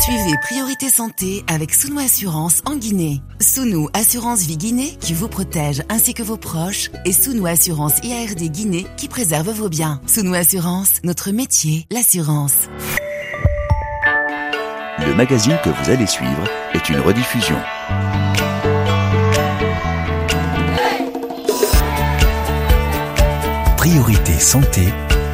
Suivez Priorité Santé avec Sounou Assurance en Guinée. Sounou Assurance Vie Guinée qui vous protège ainsi que vos proches et Sounou Assurance IARD Guinée qui préserve vos biens. Sounou Assurance, notre métier, l'assurance. Le magazine que vous allez suivre est une rediffusion. Priorité Santé.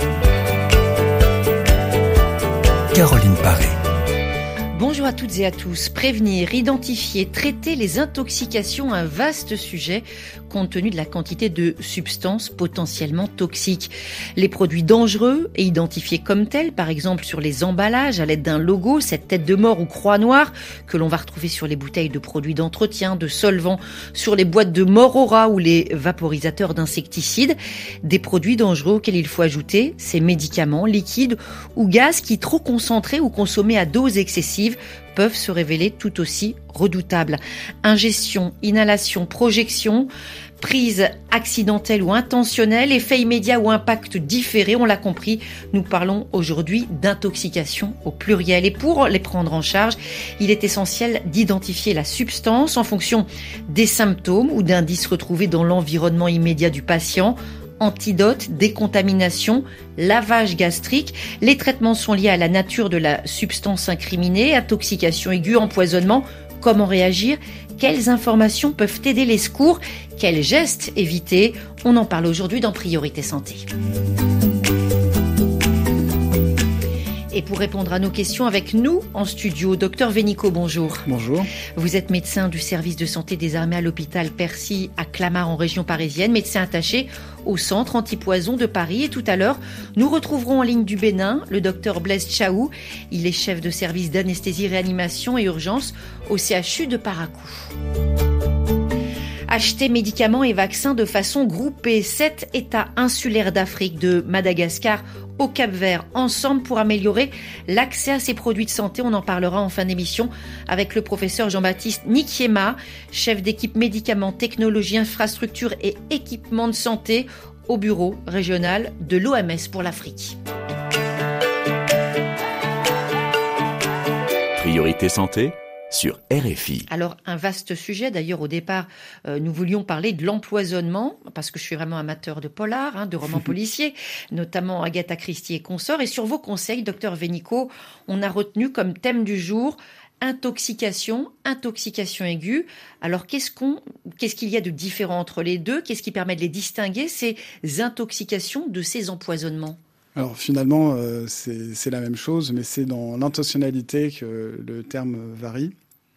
Caroline Paré. Bonjour à toutes et à tous. Prévenir, identifier, traiter les intoxications, un vaste sujet compte tenu de la quantité de substances potentiellement toxiques. Les produits dangereux et identifiés comme tels, par exemple sur les emballages à l'aide d'un logo, cette tête de mort ou croix noire que l'on va retrouver sur les bouteilles de produits d'entretien, de solvants, sur les boîtes de Morora ou les vaporisateurs d'insecticides. Des produits dangereux auxquels il faut ajouter ces médicaments, liquides ou gaz qui, trop concentrés ou consommés à dose excessive, peuvent se révéler tout aussi redoutables. Ingestion, inhalation, projection, prise accidentelle ou intentionnelle, effet immédiat ou impact différé, on l'a compris, nous parlons aujourd'hui d'intoxication au pluriel. Et pour les prendre en charge, il est essentiel d'identifier la substance en fonction des symptômes ou d'indices retrouvés dans l'environnement immédiat du patient. Antidote, décontamination, lavage gastrique. Les traitements sont liés à la nature de la substance incriminée, intoxication aiguë, empoisonnement. Comment réagir ? Quelles informations peuvent aider les secours ? Quels gestes éviter ? On en parle aujourd'hui dans Priorité Santé. Et pour répondre à nos questions avec nous en studio, Dr Vénico, bonjour. Bonjour. Vous êtes médecin du service de santé des armées à l'hôpital Percy à Clamart en région parisienne, médecin attaché au centre antipoison de Paris. Et tout à l'heure, nous retrouverons en ligne du Bénin le Dr Blaise Tchaou. Il est chef de service d'anesthésie, réanimation et urgence au CHU de Parakou. Acheter médicaments et vaccins de façon groupée. 7 États insulaires d'Afrique, de Madagascar au Cap-Vert, ensemble pour améliorer l'accès à ces produits de santé. On en parlera en fin d'émission avec le professeur Jean-Baptiste Nikiema, chef d'équipe médicaments, technologie, infrastructure et équipements de santé au bureau régional de l'OMS pour l'Afrique. Priorité Santé sur RFI. Alors, un vaste sujet. D'ailleurs, au départ, nous voulions parler de l'empoisonnement, parce que je suis vraiment amateur de polar, de romans policiers, notamment Agatha Christie et consorts. Et sur vos conseils, Dr Vénico, on a retenu comme thème du jour intoxication aiguë. Alors, qu'est-ce qu'il y a de différent entre les deux ? Qu'est-ce qui permet de les distinguer, ces intoxications de ces empoisonnements ? Alors finalement, c'est la même chose, mais c'est dans l'intentionnalité que le terme varie.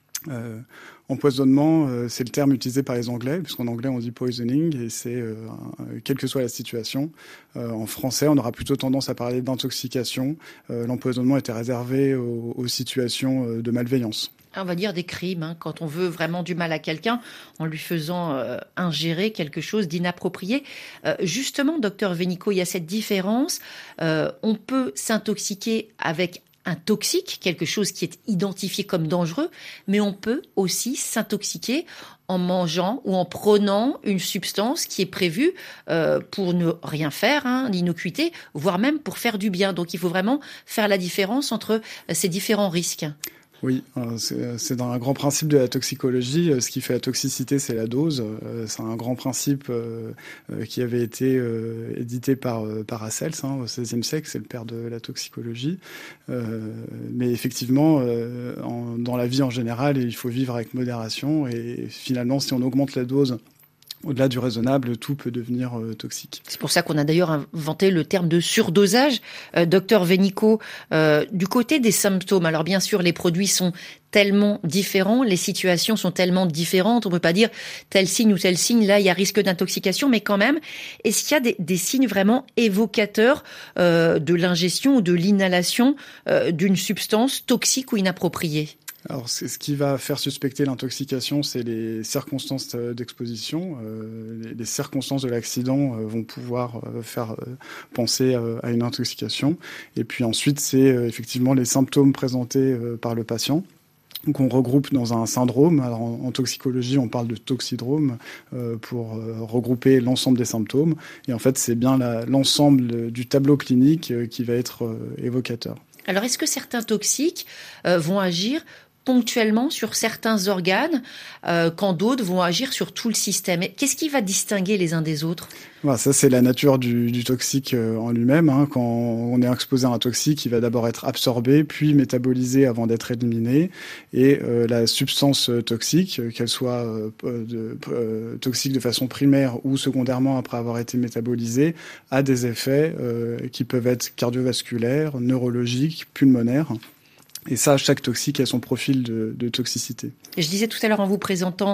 Empoisonnement, c'est le terme utilisé par les Anglais, puisqu'en anglais on dit poisoning, et c'est quelle que soit la situation. En français, on aura plutôt tendance à parler d'intoxication. L'empoisonnement était réservé aux situations de malveillance. On va dire des crimes, quand on veut vraiment du mal à quelqu'un en lui faisant ingérer quelque chose d'inapproprié. Justement, docteur Vénico, il y a cette différence. On peut s'intoxiquer avec un toxique, quelque chose qui est identifié comme dangereux, mais on peut aussi s'intoxiquer en mangeant ou en prenant une substance qui est prévue pour ne rien faire, l'innocuité, voire même pour faire du bien. Donc il faut vraiment faire la différence entre ces différents risques. Oui, c'est dans un grand principe de la toxicologie. Ce qui fait la toxicité, c'est la dose. C'est un grand principe qui avait été édité par Paracelse au XVIe siècle. C'est le père de la toxicologie. Mais effectivement, dans la vie en général, il faut vivre avec modération. Et finalement, si on augmente la dose au-delà du raisonnable, tout peut devenir toxique. C'est pour ça qu'on a d'ailleurs inventé le terme de surdosage. Docteur Vénico, du côté des symptômes, alors bien sûr, les produits sont tellement différents, les situations sont tellement différentes, on ne peut pas dire tel signe ou tel signe, là il y a risque d'intoxication, mais quand même, est-ce qu'il y a des signes vraiment évocateurs de l'ingestion ou de l'inhalation d'une substance toxique ou inappropriée ? Alors, ce qui va faire suspecter l'intoxication, c'est les circonstances d'exposition. Les circonstances de l'accident vont pouvoir faire penser à une intoxication. Et puis ensuite, c'est effectivement les symptômes présentés par le patient. qu'on regroupe dans un syndrome. Alors en toxicologie, on parle de toxidrome pour regrouper l'ensemble des symptômes. Et en fait, c'est bien l'ensemble du tableau clinique qui va être évocateur. Alors, est-ce que certains toxiques vont agir ponctuellement sur certains organes, quand d'autres vont agir sur tout le système? Qu'est-ce qui va distinguer les uns des autres? Voilà, ça c'est la nature du toxique en lui-même. Quand on est exposé à un toxique, il va d'abord être absorbé, puis métabolisé avant d'être éliminé. Et la substance toxique, qu'elle soit toxique de façon primaire ou secondairement après avoir été métabolisée, a des effets qui peuvent être cardiovasculaires, neurologiques, pulmonaires. Et ça, chaque toxique a son profil de toxicité. Je disais tout à l'heure en vous présentant,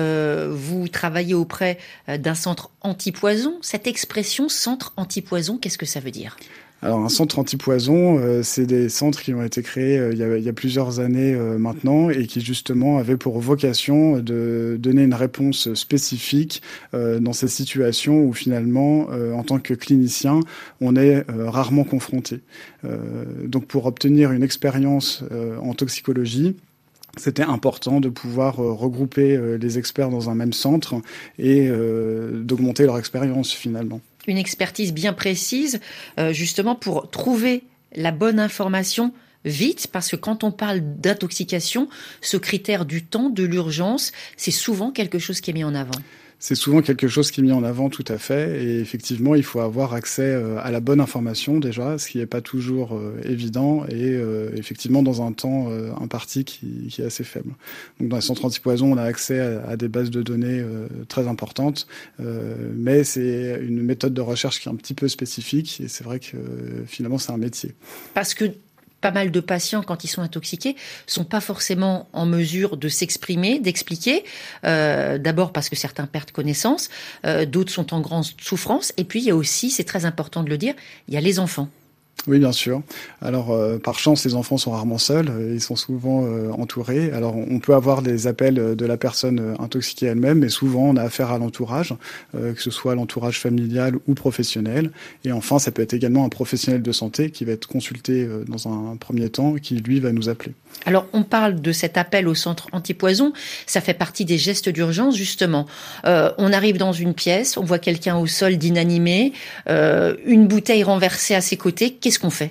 vous travaillez auprès d'un centre antipoison. Cette expression centre antipoison, qu'est-ce que ça veut dire ? Alors un centre antipoison, c'est des centres qui ont été créés il y a plusieurs années maintenant et qui justement avaient pour vocation de donner une réponse spécifique dans ces situations où finalement, en tant que clinicien, on est rarement confronté. Donc pour obtenir une expérience en toxicologie, c'était important de pouvoir regrouper les experts dans un même centre et d'augmenter leur expérience finalement. Une expertise bien précise, justement pour trouver la bonne information vite, parce que quand on parle d'intoxication, ce critère du temps, de l'urgence, c'est souvent quelque chose qui est mis en avant. C'est souvent quelque chose qui est mis en avant, tout à fait. Et effectivement, il faut avoir accès à la bonne information déjà, ce qui n'est pas toujours évident et effectivement dans un temps imparti qui est assez faible. Donc dans les centres antipoison, on a accès à des bases de données très importantes, mais c'est une méthode de recherche qui est un petit peu spécifique et c'est vrai que finalement c'est un métier. Parce que pas mal de patients, quand ils sont intoxiqués, sont pas forcément en mesure de s'exprimer, d'expliquer. D'abord parce que certains perdent connaissance, d'autres sont en grande souffrance. Et puis il y a aussi, c'est très important de le dire, il y a les enfants. Oui, bien sûr. Alors, par chance, les enfants sont rarement seuls. Ils sont souvent entourés. Alors, on peut avoir des appels de la personne intoxiquée elle-même, mais souvent, on a affaire à l'entourage, que ce soit l'entourage familial ou professionnel. Et enfin, ça peut être également un professionnel de santé qui va être consulté dans un premier temps, qui, lui, va nous appeler. Alors, on parle de cet appel au centre antipoison. Ça fait partie des gestes d'urgence, justement. On arrive dans une pièce, on voit quelqu'un au sol d'inanimé, une bouteille renversée à ses côtés. Qu'est-ce qu'on fait ?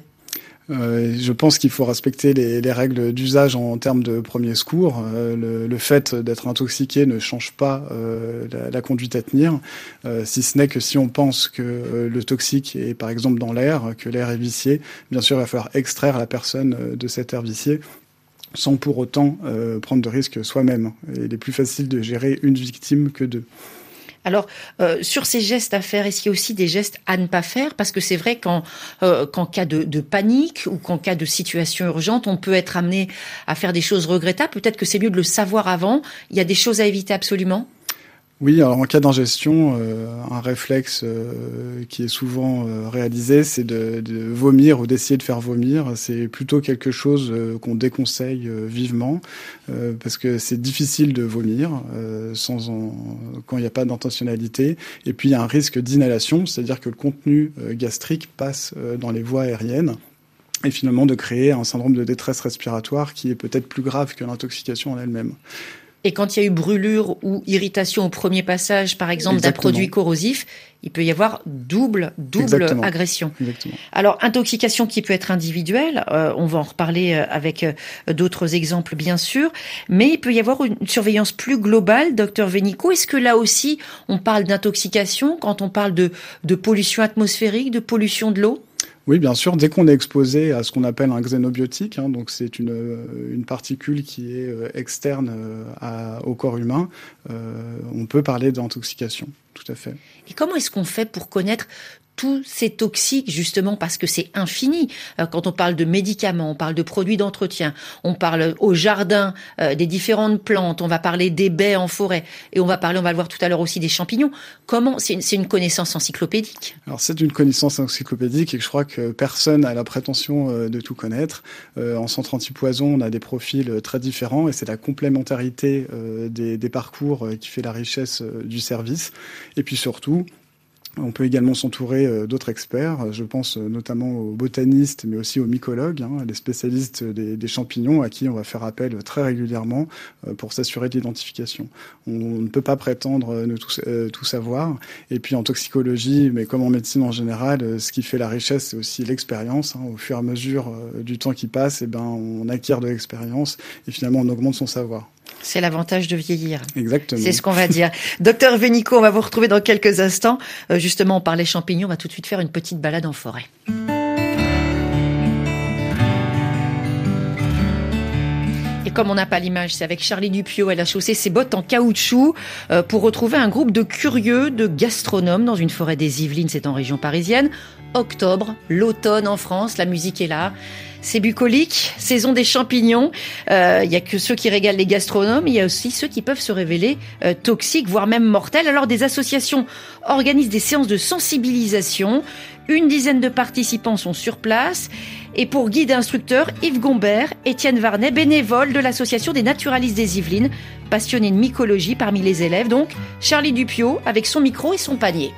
Je pense qu'il faut respecter les règles d'usage en termes de premier secours. Le fait d'être intoxiqué ne change pas la conduite à tenir, si ce n'est que si on pense que le toxique est par exemple dans l'air, que l'air est vicié, bien sûr il va falloir extraire la personne de cet air vicié sans pour autant prendre de risques soi-même. Il est plus facile de gérer une victime que deux. Alors, sur ces gestes à faire, est-ce qu'il y a aussi des gestes à ne pas faire ? Parce que c'est vrai qu'en cas de panique ou qu'en cas de situation urgente, on peut être amené à faire des choses regrettables. Peut-être que c'est mieux de le savoir avant. Il y a des choses à éviter absolument ? Oui, alors en cas d'ingestion, un réflexe qui est souvent réalisé, c'est de vomir ou d'essayer de faire vomir. C'est plutôt quelque chose qu'on déconseille vivement parce que c'est difficile de vomir quand il n'y a pas d'intentionnalité. Et puis il y a un risque d'inhalation, c'est-à-dire que le contenu gastrique passe dans les voies aériennes. Et finalement de créer un syndrome de détresse respiratoire qui est peut-être plus grave que l'intoxication en elle-même. Et quand il y a eu brûlure ou irritation au premier passage, par exemple, d'un produit corrosif, il peut y avoir double agression. Exactement. Alors, intoxication qui peut être individuelle, on va en reparler avec d'autres exemples, bien sûr, mais il peut y avoir une surveillance plus globale, docteur Vénico. Est-ce que là aussi, on parle d'intoxication quand on parle de pollution atmosphérique, de pollution de l'eau ? Oui, bien sûr. Dès qu'on est exposé à ce qu'on appelle un xénobiotique, donc c'est une particule qui est externe au corps humain, on peut parler d'intoxication, tout à fait. Et comment est-ce qu'on fait pour connaître tous ces toxiques, justement, parce que c'est infini. Quand on parle de médicaments, on parle de produits d'entretien, on parle au jardin des différentes plantes, on va parler des baies en forêt, et on va le voir tout à l'heure aussi des champignons. Comment c'est une connaissance encyclopédique ? Alors c'est une connaissance encyclopédique et je crois que personne n'a la prétention de tout connaître. En centre antipoison, on a des profils très différents et c'est la complémentarité des parcours qui fait la richesse du service. Et puis surtout, On peut également s'entourer d'autres experts. Je pense notamment aux botanistes, mais aussi aux mycologues, les spécialistes des champignons à qui on va faire appel très régulièrement pour s'assurer de l'identification. On ne peut pas prétendre ne tout savoir. Et puis en toxicologie, mais comme en médecine en général, ce qui fait la richesse, c'est aussi l'expérience. Au fur et à mesure du temps qui passe, on acquiert de l'expérience et finalement on augmente son savoir. C'est l'avantage de vieillir. Exactement. C'est ce qu'on va dire. Docteur Vénico, on va vous retrouver dans quelques instants. Justement, on parlait champignons, on va tout de suite faire une petite balade en forêt. Et comme on n'a pas l'image, c'est avec Charlie Dupiot. Elle a chaussé ses bottes en caoutchouc pour retrouver un groupe de curieux, de gastronomes dans une forêt des Yvelines, c'est en région parisienne. Octobre, l'automne en France, la musique est là. C'est bucolique, saison des champignons. Il y a que ceux qui régalent les gastronomes, il y a aussi ceux qui peuvent se révéler toxiques, voire même mortels. Alors des associations organisent des séances de sensibilisation. Une dizaine de participants sont sur place. Et pour guide et instructeur, Yves Gombert, Étienne Varnet, bénévole de l'association des naturalistes des Yvelines, passionné de mycologie parmi les élèves. Donc Charlie Dupiot avec son micro et son panier.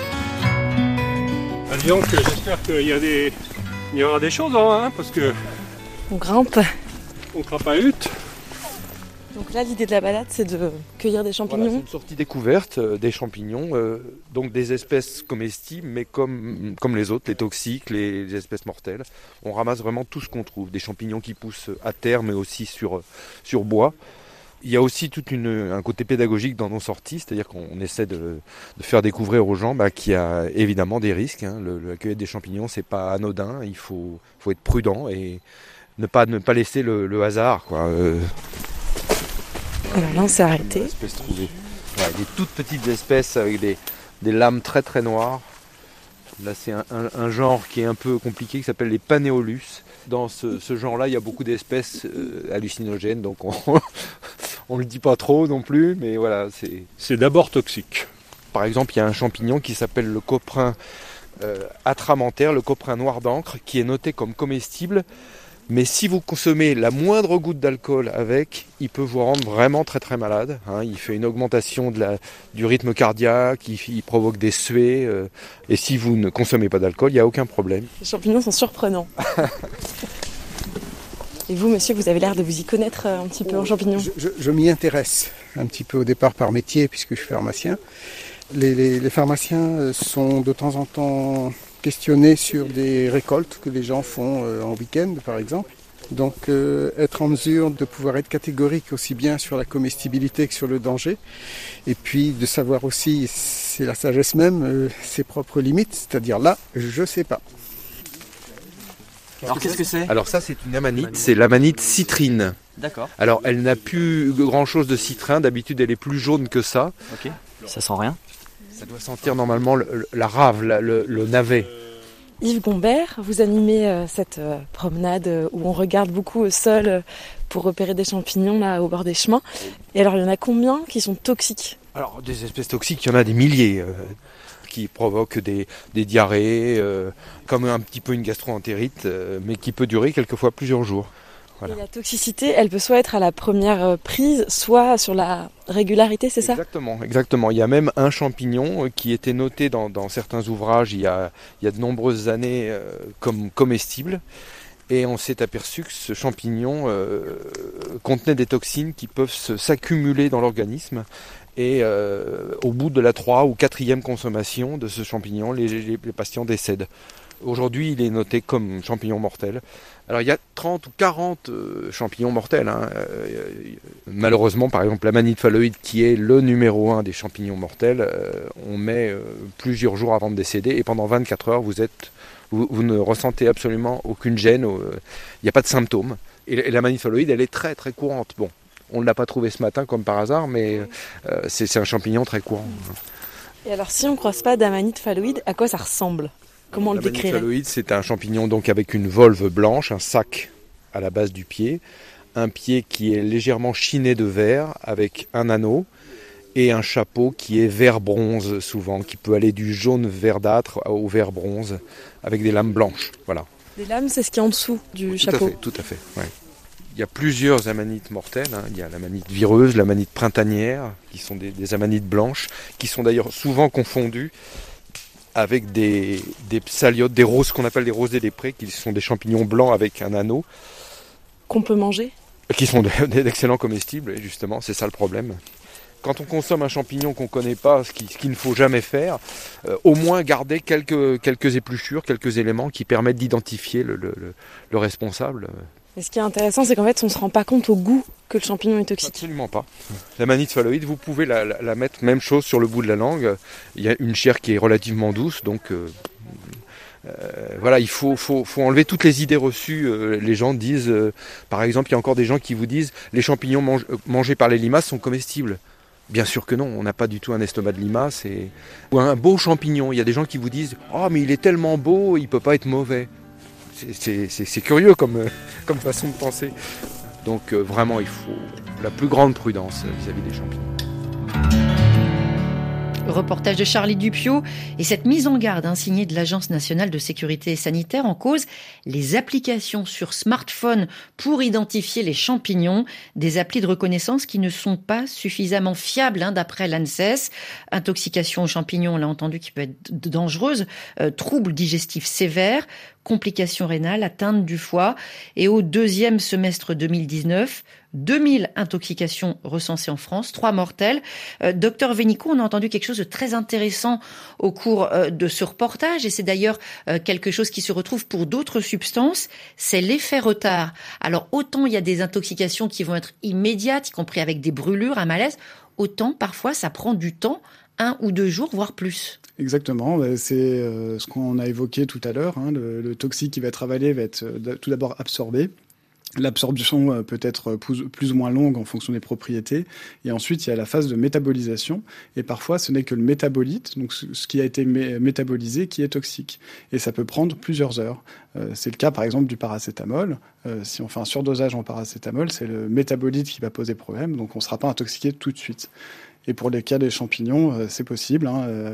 Donc j'espère qu'il y aura des choses, parce que on grimpe à hutte. Donc là, l'idée de la balade, c'est de cueillir des champignons. Voilà, c'est une sortie découverte des champignons, donc des espèces comestibles, mais comme les autres, les toxiques, les espèces mortelles. On ramasse vraiment tout ce qu'on trouve, des champignons qui poussent à terre, mais aussi sur bois. Il y a aussi un côté pédagogique dans nos sorties, c'est-à-dire qu'on essaie de faire découvrir aux gens qu'il y a évidemment des risques. La cueillette des champignons, c'est pas anodin, il faut être prudent et ne pas laisser le hasard, quoi. Alors là, on s'est arrêté. Voilà, des toutes petites espèces avec des lames très très noires. Là, c'est un genre qui est un peu compliqué, qui s'appelle les Panéolus. Dans ce genre-là, il y a beaucoup d'espèces hallucinogènes, donc on le dit pas trop non plus, mais voilà. C'est d'abord toxique. Par exemple, il y a un champignon qui s'appelle le coprin atramentaire, le coprin noir d'encre, qui est noté comme comestible. Mais si vous consommez la moindre goutte d'alcool avec, il peut vous rendre vraiment très très malade. Il fait une augmentation du rythme cardiaque, il provoque des suées. Et si vous ne consommez pas d'alcool, il n'y a aucun problème. Les champignons sont surprenants. Et vous, monsieur, vous avez l'air de vous y connaître un petit peu en champignons. Je m'y intéresse un petit peu au départ par métier, puisque je suis pharmacien. Les pharmaciens sont de temps en temps questionnés sur des récoltes que les gens font en week-end, par exemple. Donc être en mesure de pouvoir être catégorique aussi bien sur la comestibilité que sur le danger. Et puis de savoir aussi, c'est la sagesse même, ses propres limites. C'est-à-dire là, je ne sais pas. Alors qu'est-ce que c'est ? Alors ça, c'est une amanite, c'est l'amanite citrine. D'accord. Alors elle n'a plus grand-chose de citrin, d'habitude elle est plus jaune que ça. Ok, ça sent rien ? Ça doit sentir normalement la rave, le navet. Yves Gombert, vous animez cette promenade où on regarde beaucoup au sol pour repérer des champignons là au bord des chemins. Et alors il y en a combien qui sont toxiques ? Alors des espèces toxiques, il y en a des milliers qui provoquent des diarrhées, comme un petit peu une gastro-entérite, mais qui peut durer quelquefois plusieurs jours. Voilà. Et la toxicité, elle peut soit être à la première prise, soit sur la régularité, c'est ça ? Exactement. Il y a même un champignon qui était noté dans certains ouvrages il y a de nombreuses années comme comestible. Et on s'est aperçu que ce champignon contenait des toxines qui peuvent s'accumuler dans l'organisme. Et au bout de la 3e ou 4e consommation de ce champignon, les patients décèdent. Aujourd'hui, il est noté comme champignon mortel. Alors, il y a 30 ou 40 champignons mortels. Malheureusement, par exemple, l'amanite phalloïde, qui est le numéro 1 des champignons mortels, on met plusieurs jours avant de décéder. Et pendant 24 heures, vous ne ressentez absolument aucune gêne. Il n'y a pas de symptômes. Et l'amanite phalloïde, elle est très, très courante. Bon, on ne l'a pas trouvé ce matin comme par hasard, mais c'est un champignon très courant. Et alors, si on ne croise pas d'amanite phalloïde, à quoi ça ressemble ? Comment on le décrirait ? L'amanite phalloïde, c'est un champignon donc avec une volve blanche, un sac à la base du pied, un pied qui est légèrement chiné de vert avec un anneau et un chapeau qui est vert bronze souvent, qui peut aller du jaune verdâtre au vert bronze avec des lames blanches. Voilà. Des lames, c'est ce qui est en dessous du chapeau. Tout à fait. Ouais. Il y a plusieurs amanites mortelles. Il y a l'amanite vireuse, l'amanite printanière, qui sont des amanites blanches, qui sont d'ailleurs souvent confondues avec des psaliotes, des roses qu'on appelle des rosés des prés, qui sont des champignons blancs avec un anneau. Qu'on peut manger ? Qui sont d'excellents comestibles, et justement, c'est ça le problème. Quand on consomme un champignon qu'on ne connaît pas, ce qu'il ne faut jamais faire, au moins garder quelques épluchures, quelques éléments qui permettent d'identifier le responsable. Et ce qui est intéressant, c'est qu'en fait, on ne se rend pas compte au goût que le champignon est toxique. Absolument pas. La manite phalloïde, vous pouvez la mettre même chose sur le bout de la langue. Il y a une chair qui est relativement douce, donc voilà, il faut enlever toutes les idées reçues. Les gens disent, par exemple, il y a encore des gens qui vous disent les champignons mangés par les limaces sont comestibles. Bien sûr que non, on n'a pas du tout un estomac de limace. Ou un beau champignon, il y a des gens qui vous disent « Oh, mais il est tellement beau, il ne peut pas être mauvais ». C'est curieux comme façon de penser. Donc vraiment, il faut la plus grande prudence vis-à-vis des champignons. Reportage de Charlie Dupiot et cette mise en garde signée de l'Agence nationale de sécurité sanitaire en cause les applications sur smartphone pour identifier les champignons, des applis de reconnaissance qui ne sont pas suffisamment fiables d'après l'ANSES. Intoxication aux champignons, on l'a entendu, qui peut être dangereuse, troubles digestifs sévères, complications rénales, atteinte du foie. Et au deuxième semestre 2019, 2000 intoxications recensées en France, 3 mortelles. Docteur Vénico, on a entendu quelque chose de très intéressant au cours de ce reportage, et c'est d'ailleurs quelque chose qui se retrouve pour d'autres substances, c'est l'effet retard. Alors autant il y a des intoxications qui vont être immédiates, y compris avec des brûlures, un malaise, autant parfois ça prend du temps, 1 ou 2 jours, voire plus. Exactement, c'est ce qu'on a évoqué tout à l'heure. Le toxique qui va être avalé va être tout d'abord absorbé. L'absorption peut être plus ou moins longue en fonction des propriétés. Et ensuite, il y a la phase de métabolisation. Et parfois, ce n'est que le métabolite, donc ce qui a été métabolisé, qui est toxique. Et ça peut prendre plusieurs heures. C'est le cas, par exemple, du paracétamol. Si on fait un surdosage en paracétamol, c'est le métabolite qui va poser problème. Donc, on ne sera pas intoxiqué tout de suite. Et pour les cas des champignons, c'est possible.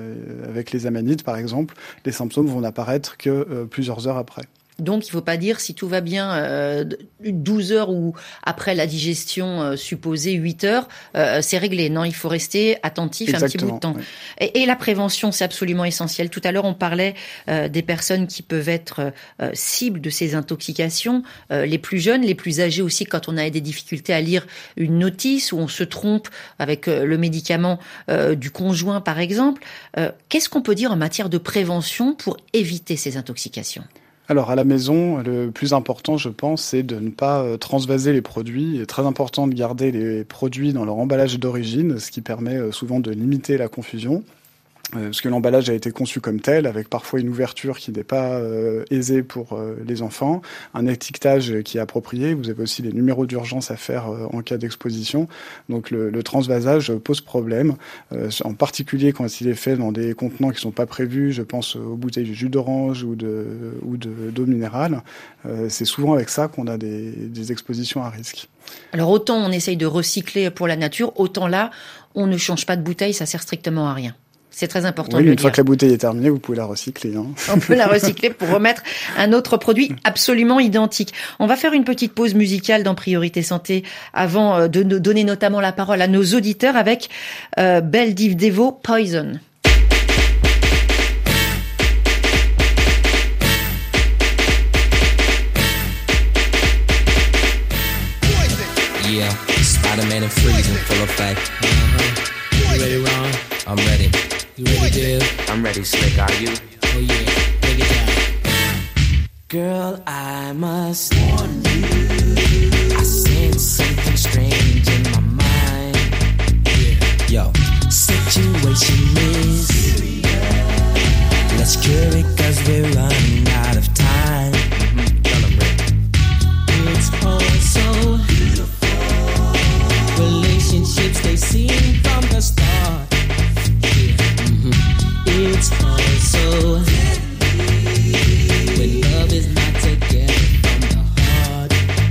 Avec les amanites, par exemple, les symptômes vont n'apparaître que plusieurs heures après. Donc, il ne faut pas dire si tout va bien 12 heures ou après la digestion supposée 8 heures, c'est réglé. Non, il faut rester attentif. Exactement, un petit bout de temps. Oui. Et la prévention, c'est absolument essentiel. Tout à l'heure, on parlait des personnes qui peuvent être cibles de ces intoxications. Les plus jeunes, les plus âgés aussi, quand on a des difficultés à lire une notice ou on se trompe avec le médicament du conjoint, par exemple. Qu'est-ce qu'on peut dire en matière de prévention pour éviter ces intoxications ? Alors à la maison, le plus important, je pense, c'est de ne pas transvaser les produits. Il est très important de garder les produits dans leur emballage d'origine, ce qui permet souvent de limiter la confusion. Parce que l'emballage a été conçu comme tel, avec parfois une ouverture qui n'est pas aisée pour les enfants, un étiquetage qui est approprié. Vous avez aussi les numéros d'urgence à faire en cas d'exposition. Donc le transvasage pose problème, en particulier quand il est fait dans des contenants qui ne sont pas prévus. Je pense aux bouteilles de jus d'orange ou d'eau minérale. C'est souvent avec ça qu'on a des expositions à risque. Alors autant on essaye de recycler pour la nature, autant là, on ne change pas de bouteille, ça sert strictement à rien. C'est très important de le dire. Une fois que la bouteille est terminée, vous pouvez la recycler. On peut la recycler pour remettre un autre produit absolument identique. On va faire une petite pause musicale dans Priorité Santé avant de donner notamment la parole à nos auditeurs avec Belle Div Devo, Poison. Yeah, Spider-Man and Freeze in full effect. You ready, Ron? I'm ready. You ready, Dave? I'm ready, Slick, are you? Oh yeah, take it down. Girl, I must warn you, I sense something strange in my mind. Yeah. Yo, situation is serious. Let's cure it cause we're running out of time. It's all so beautiful. Relationships, they seem from the start. It's also when love is not together from the heart.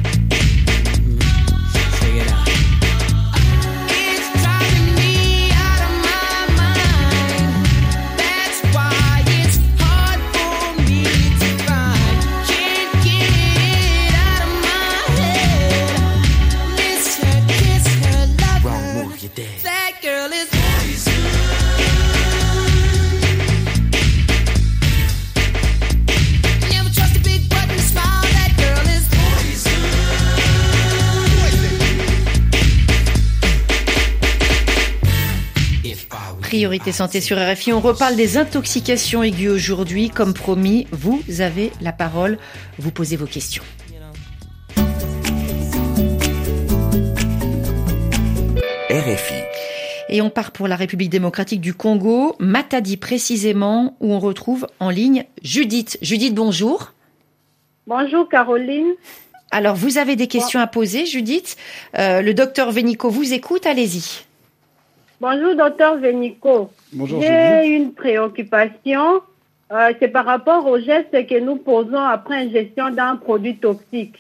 Check it out. It's driving me out of my mind. That's why it's hard for me to find. Can't get it out of my head. Miss her, kiss her, love her. Wrong move, you're dead. That girl is poison. Priorité santé sur RFI, on reparle des intoxications aiguës aujourd'hui. Comme promis, vous avez la parole, vous posez vos questions. RFI. Et on part pour la République démocratique du Congo, Matadi précisément, où on retrouve en ligne Judith. Judith, bonjour. Bonjour Caroline. Alors, vous avez des questions à poser, Judith. Le docteur Vénico vous écoute, allez-y. Bonjour docteur Vénico. Bonjour, j'ai Judith. une préoccupation, c'est par rapport aux gestes que nous posons après ingestion d'un produit toxique.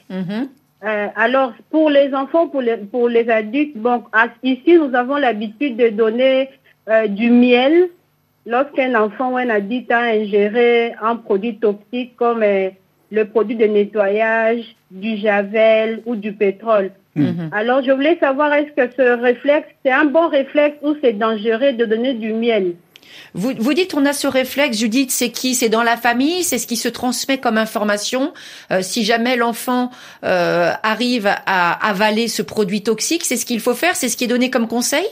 Alors, pour les enfants, pour les adultes, bon, ici, nous avons l'habitude de donner du miel lorsqu'un enfant ou un adulte a ingéré un produit toxique comme le produit de nettoyage, du javel ou du pétrole. Alors, je voulais savoir, est-ce que ce réflexe, c'est un bon réflexe ou c'est dangereux de donner du miel? Vous dites on a ce réflexe, Judith, c'est qui? C'est dans la famille? C'est ce qui se transmet comme information? Si jamais l'enfant arrive à avaler ce produit toxique, c'est ce qu'il faut faire? C'est ce qui est donné comme conseil?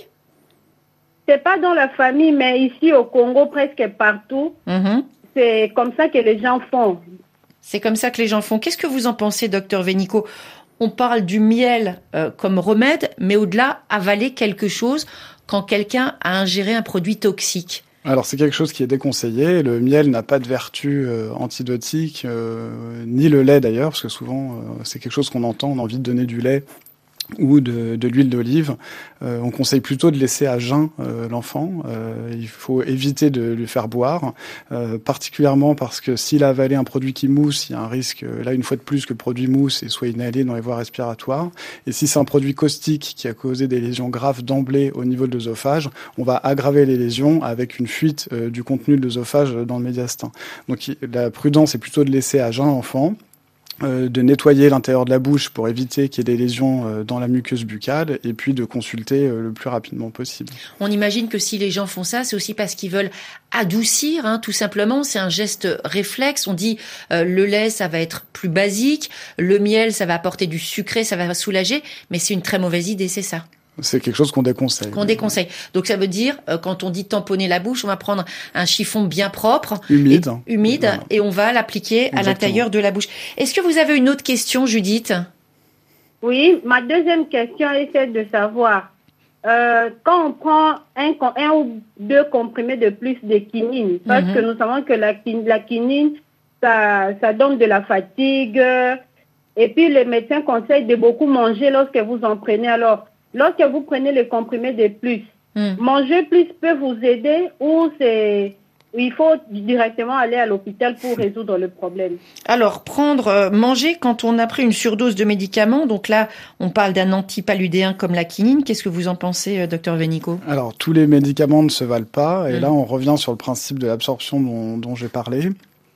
C'est pas dans la famille, mais ici au Congo, presque partout, c'est comme ça que les gens font. C'est comme ça que les gens font. Qu'est-ce que vous en pensez, docteur Vénico? On parle du miel comme remède, mais au-delà, avaler quelque chose quand quelqu'un a ingéré un produit toxique. Alors c'est quelque chose qui est déconseillé. Le miel n'a pas de vertu antidotique, ni le lait d'ailleurs, parce que souvent c'est quelque chose qu'on entend, on a envie de donner du lait ou de l'huile d'olive. On conseille plutôt de laisser à jeun l'enfant. Il faut éviter de lui faire boire, particulièrement parce que s'il a avalé un produit qui mousse, il y a un risque, là une fois de plus, que le produit mousse et soit inhalé dans les voies respiratoires. Et si c'est un produit caustique qui a causé des lésions graves d'emblée au niveau de l'œsophage, on va aggraver les lésions avec une fuite du contenu de l'œsophage dans le médiastin. Donc la prudence est plutôt de laisser à jeun l'enfant, de nettoyer l'intérieur de la bouche pour éviter qu'il y ait des lésions dans la muqueuse buccale et puis de consulter le plus rapidement possible. On imagine que si les gens font ça, c'est aussi parce qu'ils veulent adoucir, tout simplement. C'est un geste réflexe. On dit le lait, ça va être plus basique, le miel, ça va apporter du sucré, ça va soulager, mais c'est une très mauvaise idée, c'est ça? C'est quelque chose qu'on déconseille. Donc ça veut dire, quand on dit tamponner la bouche, on va prendre un chiffon bien propre, humide, voilà. Et on va l'appliquer à l'intérieur de la bouche. Est-ce que vous avez une autre question, Judith? Oui, ma deuxième question est celle de savoir, quand on prend un ou deux comprimés de plus de quinine, parce que nous savons que la quinine, ça donne de la fatigue, et puis les médecins conseillent de beaucoup manger lorsque vous en prenez. Alors, lorsque vous prenez les comprimés de plus, manger plus peut vous aider ou il faut directement aller à l'hôpital pour résoudre le problème? Alors, manger quand on a pris une surdose de médicaments, donc là, on parle d'un antipaludéen comme la quinine. Qu'est-ce que vous en pensez, docteur Vénico? Alors, tous les médicaments ne se valent pas, et là, on revient sur le principe de l'absorption dont j'ai parlé.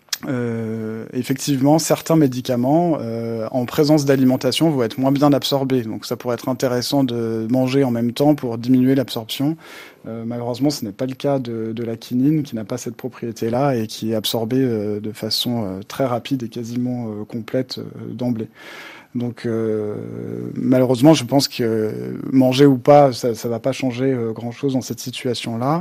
Effectivement, certains médicaments en présence d'alimentation vont être moins bien absorbés. Donc ça pourrait être intéressant de manger en même temps pour diminuer l'absorption. Malheureusement, ce n'est pas le cas de la quinine, qui n'a pas cette propriété-là et qui est absorbée de façon très rapide et quasiment complète d'emblée. Donc malheureusement, je pense que manger ou pas, ça va pas changer grand-chose dans cette situation-là.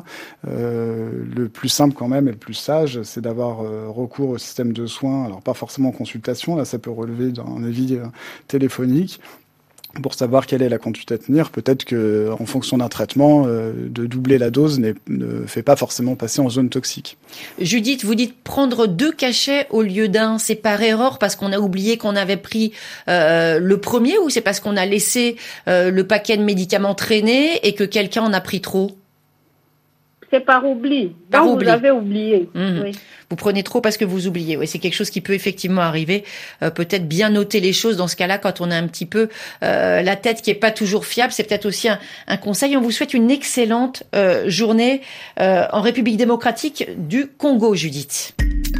Le plus simple quand même et le plus sage, c'est d'avoir recours au système de soins. Alors pas forcément en consultation, là ça peut relever d'un avis téléphonique. Pour savoir quelle est la conduite à tenir, peut-être que en fonction d'un traitement, de doubler la dose ne fait pas forcément passer en zone toxique. Judith, vous dites prendre 2 cachets au lieu d'un, c'est par erreur parce qu'on a oublié qu'on avait pris le premier, ou c'est parce qu'on a laissé le paquet de médicaments traîner et que quelqu'un en a pris trop? C'est par oubli. Vous avez oublié. Oui. Vous prenez trop parce que vous oubliez. Oui, c'est quelque chose qui peut effectivement arriver. Peut-être bien noter les choses dans ce cas-là quand on a un petit peu la tête qui est pas toujours fiable. C'est peut-être aussi un conseil. On vous souhaite une excellente journée en République démocratique du Congo, Judith.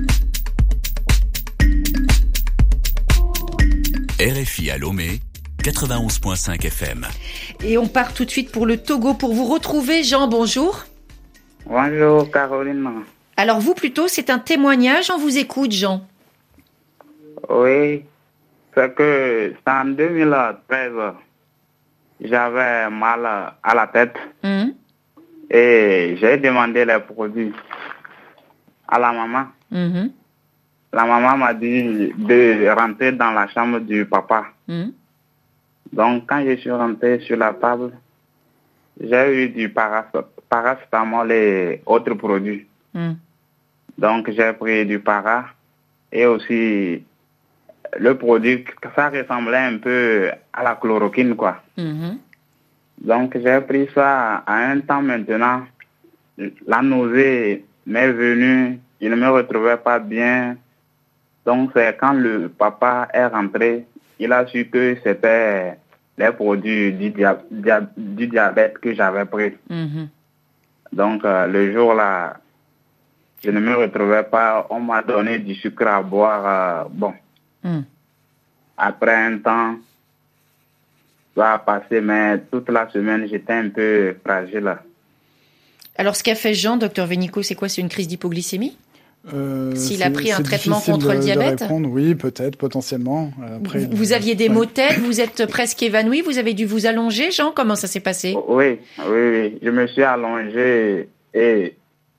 RFI à Lomé, 91.5 FM. Et on part tout de suite pour le Togo pour vous retrouver. Jean, bonjour. Bonjour Caroline. Alors vous plutôt, c'est un témoignage, on vous écoute Jean. Oui, c'est que c'est en 2013, j'avais mal à la tête. Et j'ai demandé les produits à la maman. Mm-hmm. La maman m'a dit de rentrer dans la chambre du papa. Mm-hmm. Donc, quand je suis rentré sur la table, j'ai eu du paracétamol et autres produits. Mm. Donc, j'ai pris du para et aussi le produit, ça ressemblait un peu à la chloroquine, quoi. Mm-hmm. Donc, j'ai pris ça à un temps maintenant. La nausée m'est venue, je ne me retrouvais pas bien. Donc, c'est quand le papa est rentré, il a su que c'était les produits du diabète que j'avais pris. Mm-hmm. Donc, le jour-là, je ne me retrouvais pas. On m'a donné du sucre à boire. Après un temps, ça a passé, mais toute la semaine, j'étais un peu fragile. Alors, ce qu'a fait Jean, docteur Vénico, c'est quoi? C'est une crise d'hypoglycémie? S'il a pris un traitement contre le diabète? Oui, peut-être, potentiellement. Après, vous aviez des maux de tête, vous êtes presque évanoui, vous avez dû vous allonger, Jean? Comment ça s'est passé? Oui. Je me suis allongé et...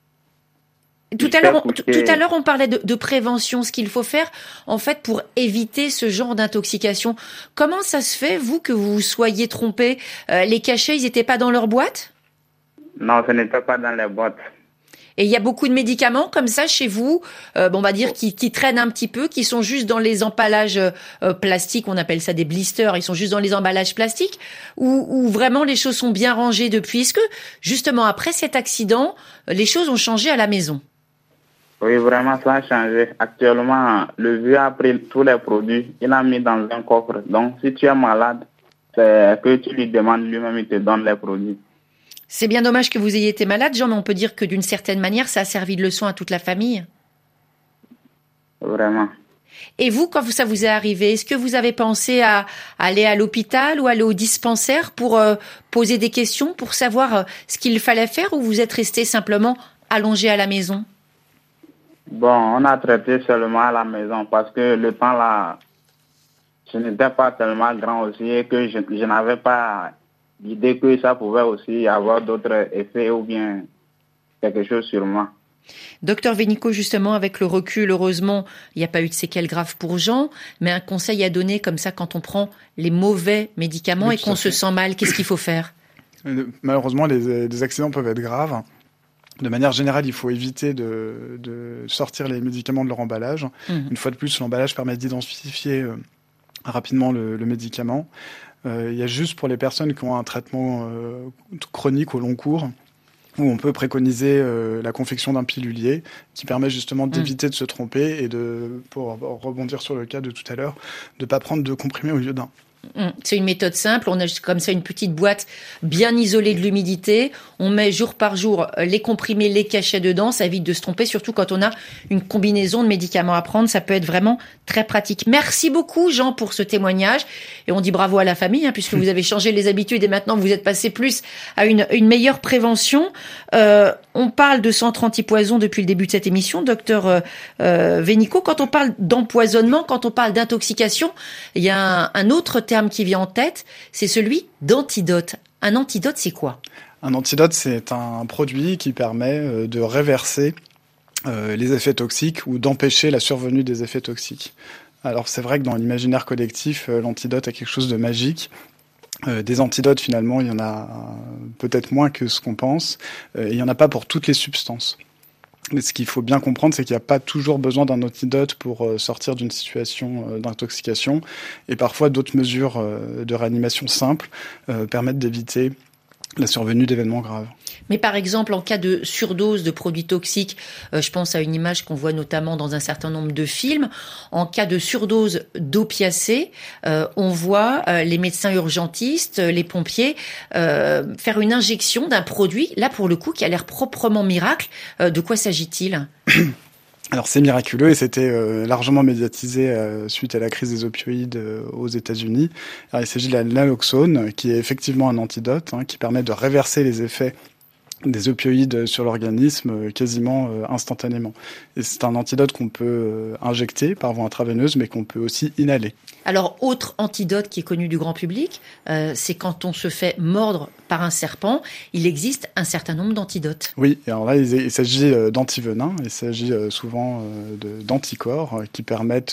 Tout à l'heure, on parlait de prévention, ce qu'il faut faire, en fait, pour éviter ce genre d'intoxication. Comment ça se fait, vous, que vous soyez trompé? Les cachets, ils n'étaient pas dans leur boîte? Non, ce n'était pas dans les boîtes. Et il y a beaucoup de médicaments comme ça chez vous, on va dire qui traînent un petit peu, qui sont juste dans les emballages plastiques, on appelle ça des blisters, ils sont juste dans les emballages plastiques, ou vraiment les choses sont bien rangées depuis. Est-ce que justement après cet accident, les choses ont changé à la maison? Oui, vraiment ça a changé. Actuellement, le vieux a pris tous les produits, il a mis dans un coffre. Donc si tu es malade, c'est que tu lui demandes lui-même, il te donne les produits. C'est bien dommage que vous ayez été malade, Jean, mais on peut dire que d'une certaine manière, ça a servi de leçon à toute la famille. Vraiment. Et vous, quand ça vous est arrivé, est-ce que vous avez pensé à aller à l'hôpital ou aller au dispensaire pour poser des questions, pour savoir ce qu'il fallait faire, ou vous êtes resté simplement allongé à la maison? Bon, on a traité seulement à la maison parce que le temps là, ce n'était pas tellement grand aussi et que je n'avais pas l'idée que ça pouvait aussi avoir d'autres effets ou bien quelque chose sur moi. Docteur Vénico, justement, avec le recul, heureusement, il n'y a pas eu de séquelles graves pour Jean, mais un conseil à donner comme ça quand on prend les mauvais médicaments et qu'on se sent mal, qu'est-ce qu'il faut faire? Malheureusement, les accidents peuvent être graves. De manière générale, il faut éviter de sortir les médicaments de leur emballage. Une fois de plus, l'emballage permet d'identifier rapidement le médicament. Il y a juste pour les personnes qui ont un traitement chronique au long cours, où on peut préconiser la confection d'un pilulier qui permet justement d'éviter de se tromper et pour rebondir sur le cas de tout à l'heure, de ne pas prendre 2 comprimés au lieu d'un. C'est une méthode simple, on a comme ça une petite boîte bien isolée de l'humidité, on met jour par jour les comprimés, les cachets dedans, ça évite de se tromper, surtout quand on a une combinaison de médicaments à prendre, ça peut être vraiment très pratique. Merci beaucoup Jean pour ce témoignage, et on dit bravo à la famille, puisque vous avez changé les habitudes et maintenant vous êtes passé plus à une meilleure prévention. On parle de centre antipoison depuis le début de cette émission, docteur Vénico. Quand on parle d'empoisonnement, quand on parle d'intoxication, il y a un autre terme qui vient en tête, c'est celui d'antidote. Un antidote, c'est quoi? Un antidote, c'est un produit qui permet de réverser les effets toxiques ou d'empêcher la survenue des effets toxiques. Alors c'est vrai que dans l'imaginaire collectif, l'antidote a quelque chose de magique. Des antidotes, finalement, il y en a peut-être moins que ce qu'on pense. Il n'y en a pas pour toutes les substances. Mais ce qu'il faut bien comprendre, c'est qu'il n'y a pas toujours besoin d'un antidote pour sortir d'une situation d'intoxication. Et parfois, d'autres mesures de réanimation simples permettent d'éviter la survenue d'événements graves. Mais par exemple, en cas de surdose de produits toxiques, je pense à une image qu'on voit notamment dans un certain nombre de films, en cas de surdose d'opiacés, on voit les médecins urgentistes, les pompiers, faire une injection d'un produit, là pour le coup, qui a l'air proprement miracle. De quoi s'agit-il ? Alors c'est miraculeux et c'était largement médiatisé suite à la crise des opioïdes aux États-Unis. Alors, il s'agit de la naloxone, qui est effectivement un antidote qui permet de réverser les effets des opioïdes sur l'organisme quasiment instantanément. Et c'est un antidote qu'on peut injecter par voie intraveineuse, mais qu'on peut aussi inhaler. Alors, autre antidote qui est connu du grand public, c'est quand on se fait mordre par un serpent, il existe un certain nombre d'antidotes. Oui, alors là, il s'agit d'antivenins, il s'agit souvent d'anticorps qui permettent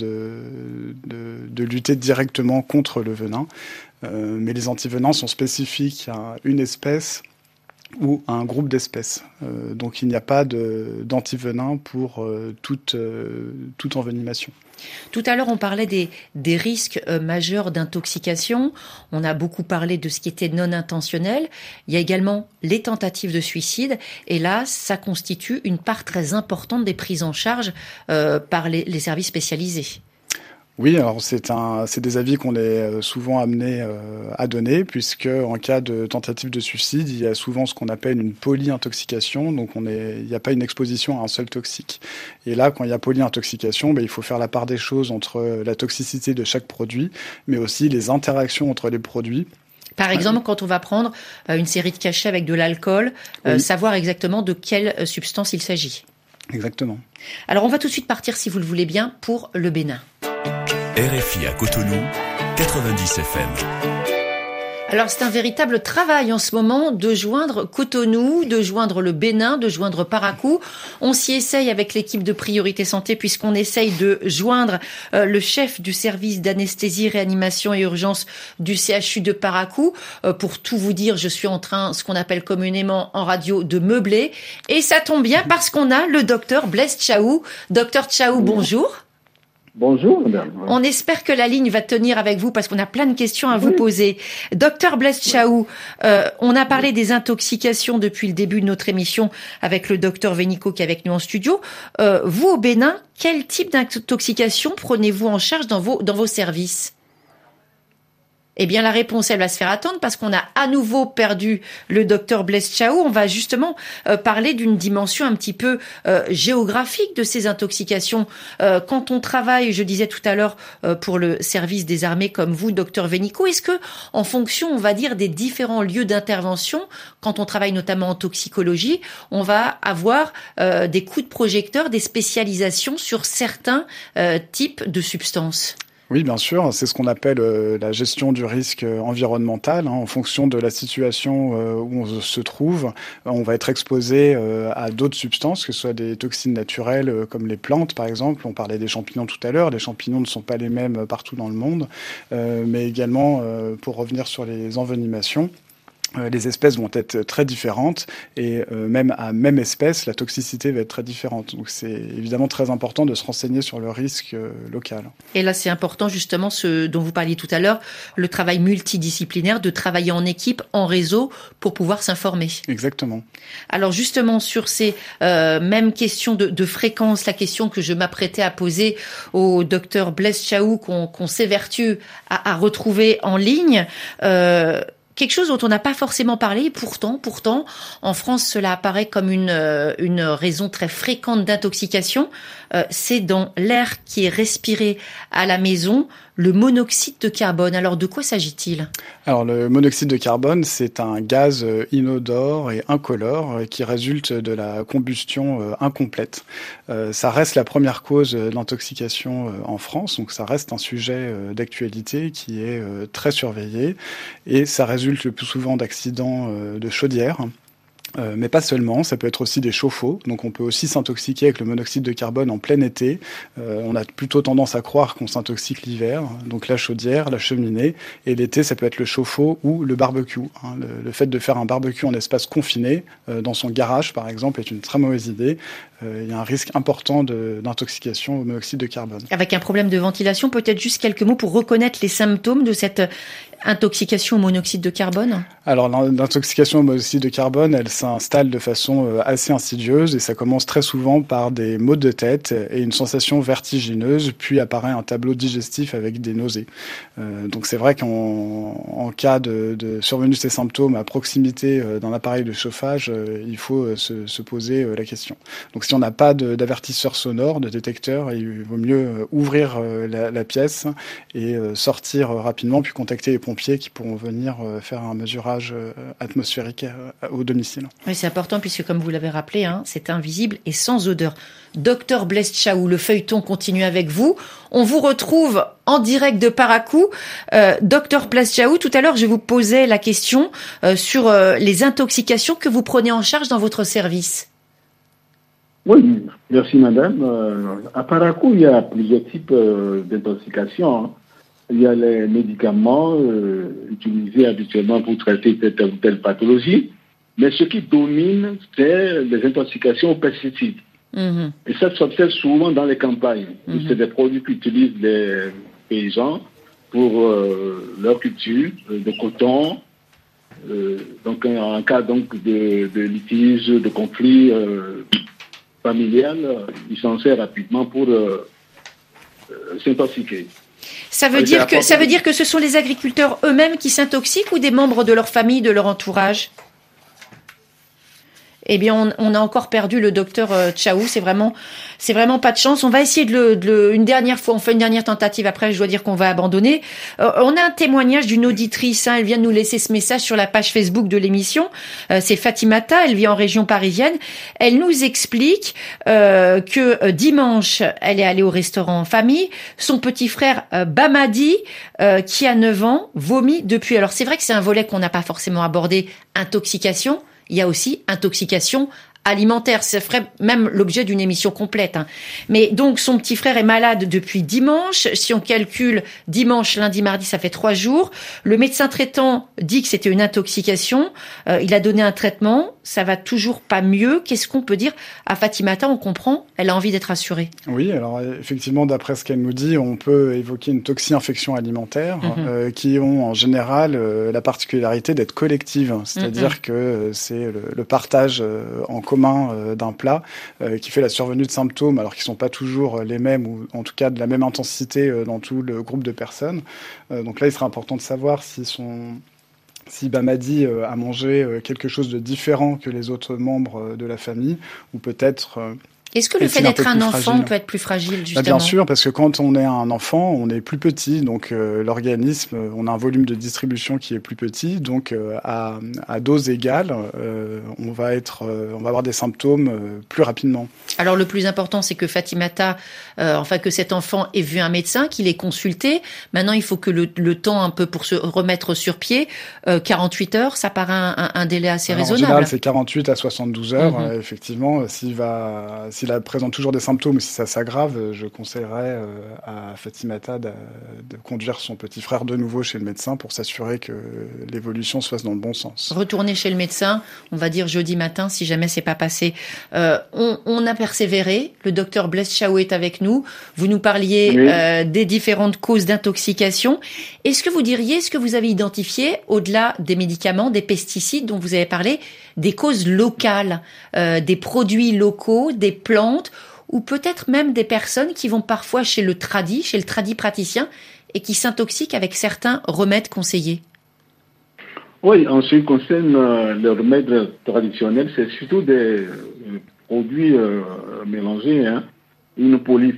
de lutter directement contre le venin. Mais les antivenins sont spécifiques à une espèce ou à un groupe d'espèces. Donc il n'y a pas d'antivenin pour toute envenimation. Tout à l'heure, on parlait des risques majeurs d'intoxication. On a beaucoup parlé de ce qui était non intentionnel. Il y a également les tentatives de suicide. Et là, ça constitue une part très importante des prises en charge par les services spécialisés. Oui, alors c'est des avis qu'on est souvent amené à donner, puisque en cas de tentative de suicide, il y a souvent ce qu'on appelle une polyintoxication, donc il n'y a pas une exposition à un seul toxique. Et là, quand il y a polyintoxication, il faut faire la part des choses entre la toxicité de chaque produit, mais aussi les interactions entre les produits. Par exemple, quand on va prendre une série de cachets avec de l'alcool, savoir exactement de quelle substance il s'agit. Exactement. Alors on va tout de suite partir, si vous le voulez bien, pour le Bénin. RFI à Cotonou, 90 FM. Alors c'est un véritable travail en ce moment de joindre Cotonou, de joindre le Bénin, de joindre Parakou. On s'y essaye avec l'équipe de Priorité Santé puisqu'on essaye de joindre le chef du service d'anesthésie, réanimation et urgence du CHU de Parakou. Pour tout vous dire, je suis en train, ce qu'on appelle communément en radio, de meubler. Et ça tombe bien parce qu'on a le docteur Blaise Tchaou. Docteur Tchaou, bonjour. Bonjour, madame. On espère que la ligne va tenir avec vous parce qu'on a plein de questions à vous poser. Docteur Blaise Tchaou, on a parlé des intoxications depuis le début de notre émission avec le docteur Vénico qui est avec nous en studio. Vous, au Bénin, quel type d'intoxication prenez-vous en charge dans vos services ? Eh bien, la réponse, elle va se faire attendre parce qu'on a à nouveau perdu le docteur Blaise Tchaou. On va justement parler d'une dimension un petit peu géographique de ces intoxications. Quand on travaille, je disais tout à l'heure, pour le service des armées comme vous, docteur Vénico, est-ce que, en fonction, on va dire, des différents lieux d'intervention, quand on travaille notamment en toxicologie, on va avoir des coups de projecteur, des spécialisations sur certains types de substances ? Oui, bien sûr. C'est ce qu'on appelle la gestion du risque environnemental. En fonction de la situation où on se trouve, on va être exposé à d'autres substances, que ce soit des toxines naturelles comme les plantes, par exemple. On parlait des champignons tout à l'heure. Les champignons ne sont pas les mêmes partout dans le monde. Mais également, pour revenir sur les envenimations, les espèces vont être très différentes et même à même espèce, la toxicité va être très différente. Donc c'est évidemment très important de se renseigner sur le risque local. Et là, c'est important justement ce dont vous parliez tout à l'heure, le travail multidisciplinaire, de travailler en équipe, en réseau pour pouvoir s'informer. Exactement. Alors justement, sur ces mêmes questions de fréquence, la question que je m'apprêtais à poser au docteur Blaise Tchaou qu'on s'évertue à retrouver en ligne, quelque chose dont on n'a pas forcément parlé, pourtant, en France, cela apparaît comme une raison très fréquente d'intoxication. C'est dans l'air qui est respiré à la maison, le monoxyde de carbone. Alors, de quoi s'agit-il ? Alors, le monoxyde de carbone, c'est un gaz inodore et incolore qui résulte de la combustion incomplète. Ça reste la première cause d'intoxication en France, donc ça reste un sujet d'actualité qui est très surveillé et ça résulte le plus souvent d'accidents de chaudière. Mais pas seulement, ça peut être aussi des chauffe-eau, donc on peut aussi s'intoxiquer avec le monoxyde de carbone en plein été. On a plutôt tendance à croire qu'on s'intoxique l'hiver, donc la chaudière, la cheminée, et l'été ça peut être le chauffe-eau ou le barbecue. Le fait de faire un barbecue en espace confiné, dans son garage par exemple, est une très mauvaise idée. Il y a un risque important d'intoxication au monoxyde de carbone. Avec un problème de ventilation, peut-être juste quelques mots pour reconnaître les symptômes de cette intoxication au monoxyde de carbone ? Alors l'intoxication au monoxyde de carbone, elle s'installe de façon assez insidieuse et ça commence très souvent par des maux de tête et une sensation vertigineuse, puis apparaît un tableau digestif avec des nausées. Donc c'est vrai qu'en cas de survenue de ces symptômes à proximité d'un appareil de chauffage, il faut se poser la question. Donc si on n'a pas d'avertisseur sonore, de détecteur, il vaut mieux ouvrir la pièce et sortir rapidement, puis contacter les pompiers pompiers qui pourront venir faire un mesurage atmosphérique au domicile. Oui, c'est important puisque, comme vous l'avez rappelé, c'est invisible et sans odeur. Docteur Blaise Tchaou, le feuilleton continue avec vous. On vous retrouve en direct de Parakou. Docteur Blaise Tchaou, tout à l'heure, je vous posais la question sur les intoxications que vous prenez en charge dans votre service. Oui, merci madame. À Parakou, il y a plusieurs types d'intoxications. Il y a les médicaments utilisés habituellement pour traiter telle ou telle pathologie, mais ce qui domine, c'est les intoxications aux pesticides. Mmh. Et ça s'observe souvent dans les campagnes. Mmh. C'est des produits qu'utilisent les paysans pour leur culture de coton. Donc en cas de litige, de conflit familial, ils s'en servent rapidement pour s'intoxiquer. Ça veut dire que ce sont les agriculteurs eux-mêmes qui s'intoxiquent ou des membres de leur famille, de leur entourage? Eh bien, on a encore perdu le docteur Tchaou. C'est vraiment pas de chance. On va essayer une dernière fois. On fait une dernière tentative. Après, je dois dire qu'on va abandonner. On a un témoignage d'une auditrice. Elle vient de nous laisser ce message sur la page Facebook de l'émission. C'est Fatimata. Elle vit en région parisienne. Elle nous explique que dimanche, elle est allée au restaurant en famille. Son petit frère Bamadi, qui a 9 ans, vomit depuis. Alors, c'est vrai que c'est un volet qu'on n'a pas forcément abordé. Intoxication. Il y a aussi intoxication alimentaire. Ça ferait même l'objet d'une émission complète. Mais donc, son petit frère est malade depuis dimanche. Si on calcule dimanche, lundi, mardi, ça fait 3 jours. Le médecin traitant dit que c'était une intoxication. Il a donné un traitement. Ça va toujours pas mieux. Qu'est-ce qu'on peut dire à Fatimata? On comprend. Elle a envie d'être rassurée. Oui, alors effectivement, d'après ce qu'elle nous dit, on peut évoquer une toxi-infection alimentaire qui ont en général la particularité d'être collective. C'est-à-dire que c'est le partage en commun d'un plat qui fait la survenue de symptômes, alors qu'ils ne sont pas toujours les mêmes, ou en tout cas de la même intensité dans tout le groupe de personnes. Donc là, il serait important de savoir si Bamadi a mangé quelque chose de différent que les autres membres de la famille, ou peut-être... Est-ce que le fait d'être un enfant peut être plus fragile, justement? Bien sûr, parce que quand on est un enfant, on est plus petit, donc l'organisme, on a un volume de distribution qui est plus petit, donc à dose égale, on va avoir des symptômes plus rapidement. Alors le plus important, c'est que Fatimata, que cet enfant ait vu un médecin, qu'il ait consulté. Maintenant, il faut que le temps un peu pour se remettre sur pied, 48 heures, ça paraît un délai assez raisonnable. En général, c'est 48 à 72 heures. Effectivement, s'il présente toujours des symptômes, si ça s'aggrave, je conseillerais à Fatimata de conduire son petit frère de nouveau chez le médecin pour s'assurer que l'évolution se fasse dans le bon sens. Retourner chez le médecin, on va dire jeudi matin, si jamais c'est pas passé. On a persévéré. Le docteur Blaise Tchaou est avec nous. Vous nous parliez des différentes causes d'intoxication. Est-ce que vous avez identifié, au-delà des médicaments, des pesticides dont vous avez parlé, des causes locales, des produits locaux, des plantes, ou peut-être même des personnes qui vont parfois chez le tradi praticien, et qui s'intoxiquent avec certains remèdes conseillés? Oui, en ce qui concerne les remèdes traditionnels, c'est surtout des produits mélangés, une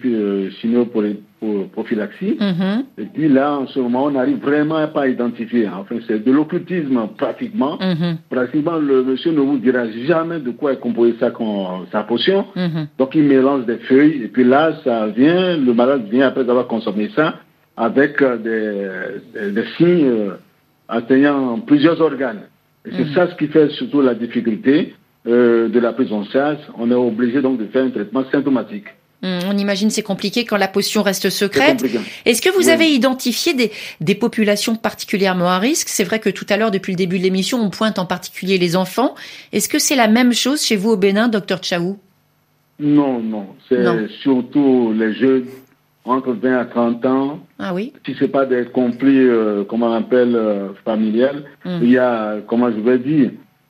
polyphénolprophylaxie. Et puis là, en ce moment, on n'arrive vraiment pas à identifier. Enfin, c'est de l'occultisme pratiquement. Pratiquement, le monsieur ne vous dira jamais de quoi est composé sa potion. Donc, il mélange des feuilles. Et puis là, le malade vient après avoir consommé ça avec des signes atteignant plusieurs organes. Et c'est ça ce qui fait surtout la difficulté de la prise en charge. On est obligé donc de faire un traitement symptomatique. On imagine c'est compliqué quand la potion reste secrète. Est-ce que vous avez identifié des populations particulièrement à risque? C'est vrai que tout à l'heure, depuis le début de l'émission, on pointe en particulier les enfants. Est-ce que c'est la même chose chez vous au Bénin, docteur Tchaou? Non. C'est surtout les jeunes entre 20 à 30 ans. Ah oui? Si c'est pas des conflits, comment on appelle, familiales, il y a, comment je vais dire,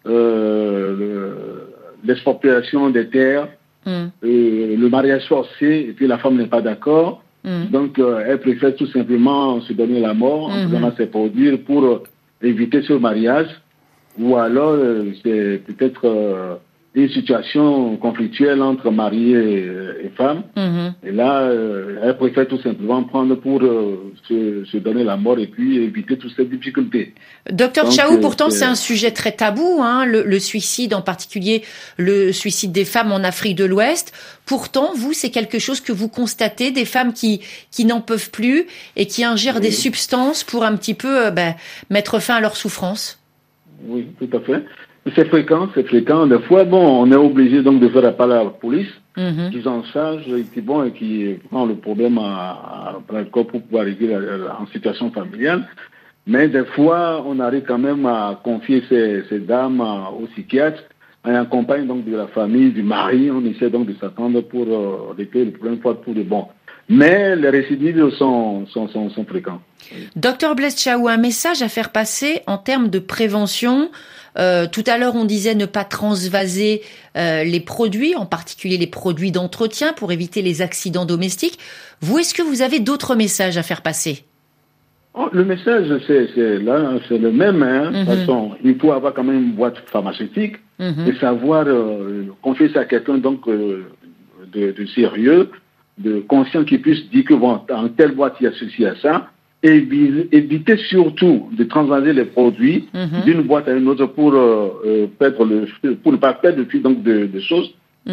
l'expropriation des terres, le mariage forcé, et puis la femme n'est pas d'accord. Donc, elle préfère tout simplement se donner la mort en faisant ses produits pour éviter ce mariage. Ou alors, c'est peut-être une situation conflictuelle entre mari et femme. Et là, elle préfère tout simplement prendre pour se donner la mort et puis éviter toutes ces difficultés. Docteur Tchaou, pourtant c'est un sujet très tabou, hein, le suicide, en particulier le suicide des femmes en Afrique de l'Ouest. Pourtant, vous, c'est quelque chose que vous constatez, des femmes qui n'en peuvent plus et qui ingèrent des substances pour un petit peu mettre fin à leur souffrance. Oui, tout à fait. C'est fréquent. Des fois, on est obligé donc de faire appel à la police, qui s'en charge et qui prend le problème à le corps pour pouvoir régler en situation familiale. Mais des fois, on arrive quand même à confier ces dames au psychiatre. On accompagne donc de la famille, du mari. On essaie donc de s'attendre pour régler le problème pour de bon. Mais les récidives sont fréquents. Docteur Blaise Tchaou, un message à faire passer en termes de prévention. Tout à l'heure, on disait ne pas transvaser les produits, en particulier les produits d'entretien, pour éviter les accidents domestiques. Vous, est-ce que vous avez d'autres messages à faire passer? Le message, c'est le même. De toute façon, il faut avoir quand même une boîte pharmaceutique et savoir confier ça à quelqu'un donc de sérieux, de conscient qui puisse dire que dans telle boîte il y a ceci à ça. Et éviter surtout de transvaser les produits d'une boîte à une autre pour ne pas perdre le fil donc de choses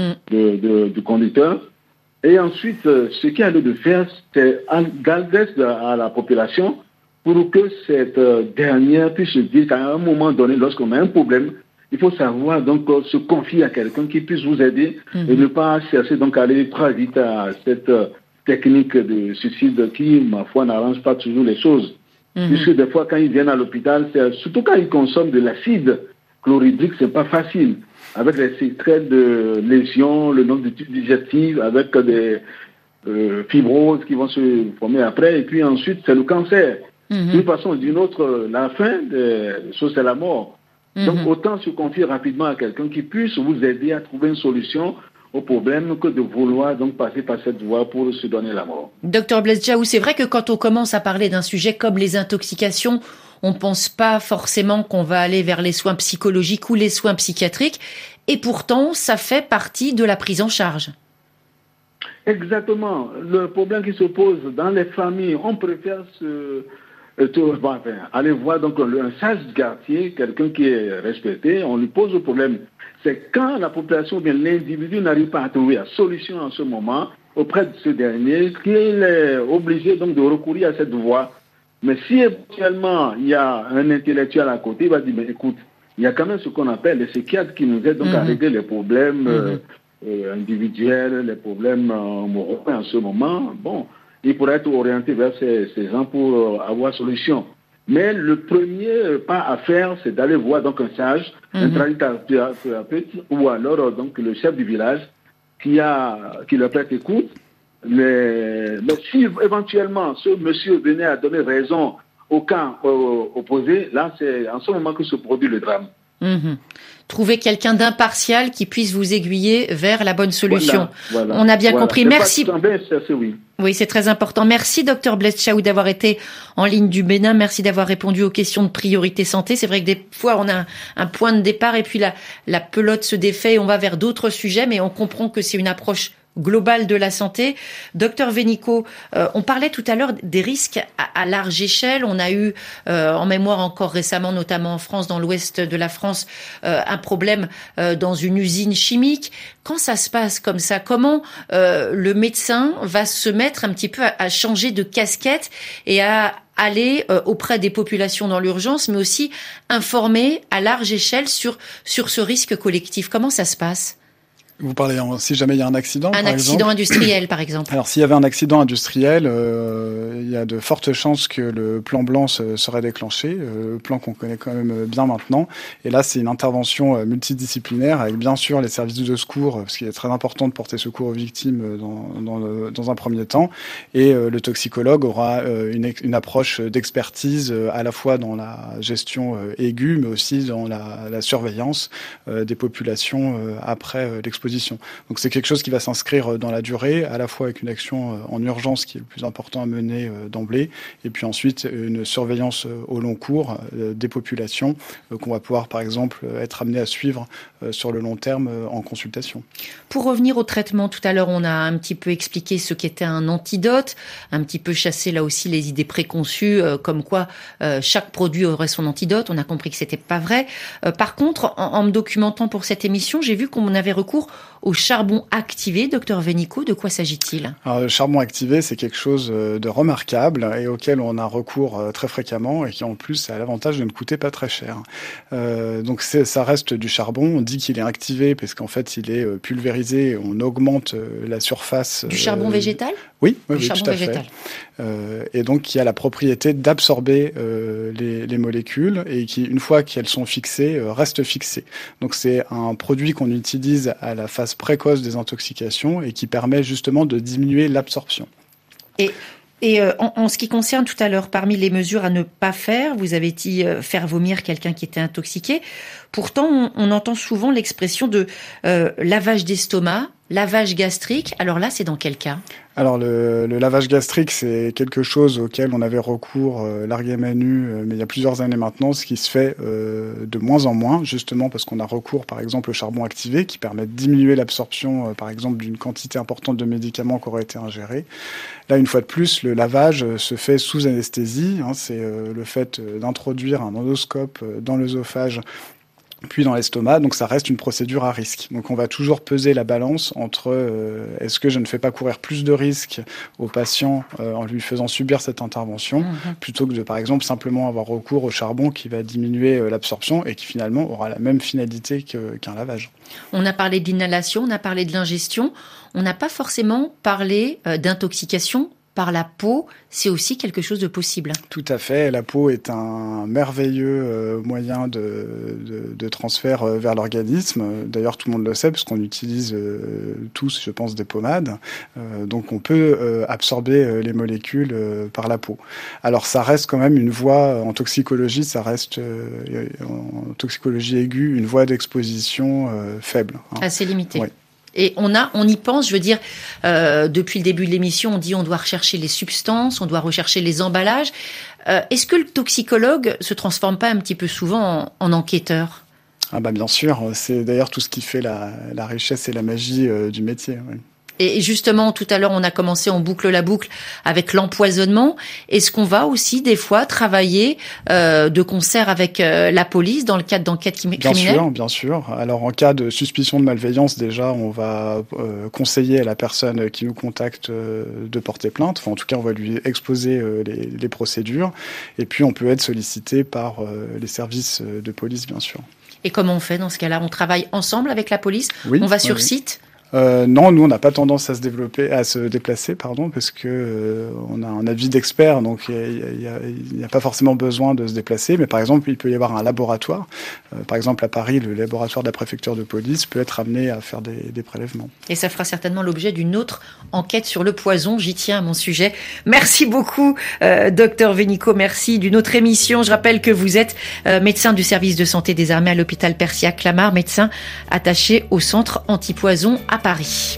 du conducteur. Et ensuite, ce qu'il y a lieu de faire, c'est garder à la population pour que cette dernière puisse se dire qu'à un moment donné, lorsqu'on a un problème, il faut savoir donc se confier à quelqu'un qui puisse vous aider et ne pas chercher donc à aller très vite à cette technique de suicide qui, ma foi, n'arrange pas toujours les choses. Puisque des fois, quand ils viennent à l'hôpital, surtout quand ils consomment de l'acide chlorhydrique, c'est pas facile. Avec les séquelles de lésions, le nombre de tubes digestifs, avec des fibroses qui vont se former après, et puis ensuite, c'est le cancer. D'une façon ou d'une autre, la fin des choses, c'est la mort. Donc, autant se confier rapidement à quelqu'un qui puisse vous aider à trouver une solution au problème que de vouloir donc passer par cette voie pour se donner la mort. Docteur Blaise Tchaou, c'est vrai que quand on commence à parler d'un sujet comme les intoxications, on pense pas forcément qu'on va aller vers les soins psychologiques ou les soins psychiatriques, et pourtant, ça fait partie de la prise en charge. Exactement. Le problème qui se pose dans les familles, on préfère aller voir donc un sage quartier, quelqu'un qui est respecté, on lui pose le problème. C'est quand la population ou bien l'individu n'arrive pas à trouver la solution en ce moment auprès de ce dernier qu'il est obligé donc de recourir à cette voie. Mais si éventuellement il y a un intellectuel à côté, il va dire, mais écoute, il y a quand même ce qu'on appelle les psychiatres qui nous aident donc à régler les problèmes individuels, les problèmes moraux en ce moment. Bon, il pourrait être orienté vers ces gens pour avoir solution. Mais le premier pas à faire, c'est d'aller voir donc un sage, un tradithérapeute ou alors donc le chef du village qui leur prête écoute. Mais si éventuellement ce monsieur venait à donner raison au camp opposé, là c'est en ce moment que se produit le drame. Trouver quelqu'un d'impartial qui puisse vous aiguiller vers la bonne solution. Voilà. On a bien compris. Merci. Oui, c'est très important. Merci, docteur Blaise Tchaou, d'avoir été en ligne du Bénin. Merci d'avoir répondu aux questions de priorité santé. C'est vrai que des fois, on a un point de départ et puis la pelote se défait et on va vers d'autres sujets, mais on comprend que c'est une approche globale de la santé. Docteur Vénico, on parlait tout à l'heure des risques à large échelle. On a eu en mémoire encore récemment, notamment en France, dans l'ouest de la France, un problème dans une usine chimique. Quand ça se passe comme ça, comment le médecin va se mettre un petit peu à changer de casquette et à aller auprès des populations dans l'urgence, mais aussi informer à large échelle sur ce risque collectif? Comment ça se passe? Vous parlez si jamais il y a un accident, un accident industriel, par exemple. Alors, s'il y avait un accident industriel, il y a de fortes chances que le plan blanc serait déclenché, le plan qu'on connaît quand même bien maintenant. Et là, c'est une intervention multidisciplinaire avec bien sûr les services de secours, parce qu'il est très important de porter secours aux victimes dans un premier temps. Et le toxicologue aura une approche d'expertise à la fois dans la gestion aiguë, mais aussi dans la surveillance des populations après l'explosion d'exposition. Donc c'est quelque chose qui va s'inscrire dans la durée, à la fois avec une action en urgence qui est le plus important à mener d'emblée, et puis ensuite une surveillance au long cours des populations qu'on va pouvoir par exemple être amené à suivre sur le long terme en consultation. Pour revenir au traitement, tout à l'heure on a un petit peu expliqué ce qu'était un antidote, un petit peu chassé là aussi les idées préconçues comme quoi chaque produit aurait son antidote. On a compris que c'était pas vrai. Par contre, en me documentant pour cette émission, j'ai vu qu'on avait recours au charbon activé. Docteur Vénico, de quoi s'agit-il ? Alors, le charbon activé, c'est quelque chose de remarquable et auquel on a recours très fréquemment et qui en plus a l'avantage de ne coûter pas très cher. Donc ça reste du charbon. On dit qu'il est activé parce qu'en fait il est pulvérisé. On augmente la surface. Du charbon végétal ? Oui, du oui, charbon tout à végétal. fait. Et donc qui a la propriété d'absorber les molécules et qui, une fois qu'elles sont fixées, restent fixées. Donc c'est un produit qu'on utilise à la phase précoce des intoxications et qui permet justement de diminuer l'absorption. Et en ce qui concerne tout à l'heure, parmi les mesures à ne pas faire, vous avez dit faire vomir quelqu'un qui était intoxiqué. Pourtant, on entend souvent l'expression de lavage d'estomac, lavage gastrique. Alors là, c'est dans quel cas ? Alors le lavage gastrique, c'est quelque chose auquel on avait recours largué manu, mais il y a plusieurs années maintenant, ce qui se fait de moins en moins, justement parce qu'on a recours par exemple au charbon activé qui permet de diminuer l'absorption par exemple d'une quantité importante de médicaments qui auraient été ingérés. Là, une fois de plus, le lavage se fait sous anesthésie, c'est le fait d'introduire un endoscope dans l'œsophage puis dans l'estomac, donc ça reste une procédure à risque. Donc on va toujours peser la balance entre est-ce que je ne fais pas courir plus de risques au patient en lui faisant subir cette intervention, plutôt que de par exemple simplement avoir recours au charbon qui va diminuer l'absorption et qui finalement aura la même finalité qu'un lavage. On a parlé d'inhalation, on a parlé de l'ingestion, on n'a pas forcément parlé d'intoxication par la peau, c'est aussi quelque chose de possible. Tout à fait. La peau est un merveilleux moyen de transfert vers l'organisme. D'ailleurs, tout le monde le sait, parce qu'on utilise tous, je pense, des pommades. Donc, on peut absorber les molécules par la peau. Alors, ça reste quand même une voie, en toxicologie, ça reste, en toxicologie aiguë, une voie d'exposition faible. Assez limitée. Oui. Et on y pense, je veux dire, depuis le début de l'émission, on dit on doit rechercher les substances, on doit rechercher les emballages. Est-ce que le toxicologue se transforme pas un petit peu souvent en enquêteur ? Ah bah bien sûr, c'est d'ailleurs tout ce qui fait la richesse et la magie du métier. Oui. Et justement, tout à l'heure, on a commencé, on boucle la boucle avec l'empoisonnement. Est-ce qu'on va aussi, des fois, travailler de concert avec la police dans le cadre d'enquêtes criminelles ? Bien sûr. Alors, en cas de suspicion de malveillance, déjà, on va conseiller à la personne qui nous contacte de porter plainte. Enfin, en tout cas, on va lui exposer les procédures. Et puis, on peut être sollicité par les services de police, bien sûr. Et comment on fait dans ce cas-là ? On travaille ensemble avec la police ? Oui, on va sur site ? Non, nous on n'a pas tendance à se déplacer, parce que on a un avis d'expert, donc il n'y a pas forcément besoin de se déplacer. Mais par exemple, il peut y avoir un laboratoire. Par exemple, à Paris, le laboratoire de la préfecture de police peut être amené à faire des prélèvements. Et ça fera certainement l'objet d'une autre enquête sur le poison. J'y tiens à mon sujet. Merci beaucoup, docteur Vénico. Merci d'une autre émission. Je rappelle que vous êtes médecin du service de santé des armées à l'hôpital Perciac-Clamart, médecin attaché au centre antipoison à Paris.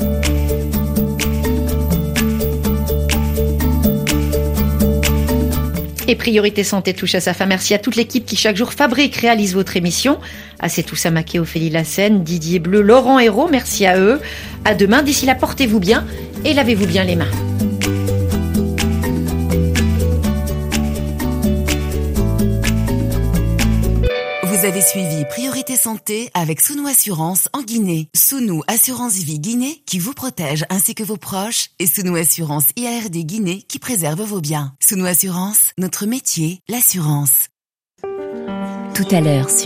Et Priorité Santé touche à sa fin. Merci à toute l'équipe qui chaque jour fabrique, réalise votre émission. À Setou Samaké, Ophélie Lassène, Didier Bleu, Laurent Hérault. Merci à eux. À demain. D'ici là, portez-vous bien et lavez-vous bien les mains. Vous avez suivi Priorité Santé avec Sounou Assurance en Guinée. Sounou Assurance Vie Guinée qui vous protège ainsi que vos proches et Sounou Assurance IARD Guinée qui préserve vos biens. Sounou Assurance, notre métier, l'assurance. Tout à l'heure sur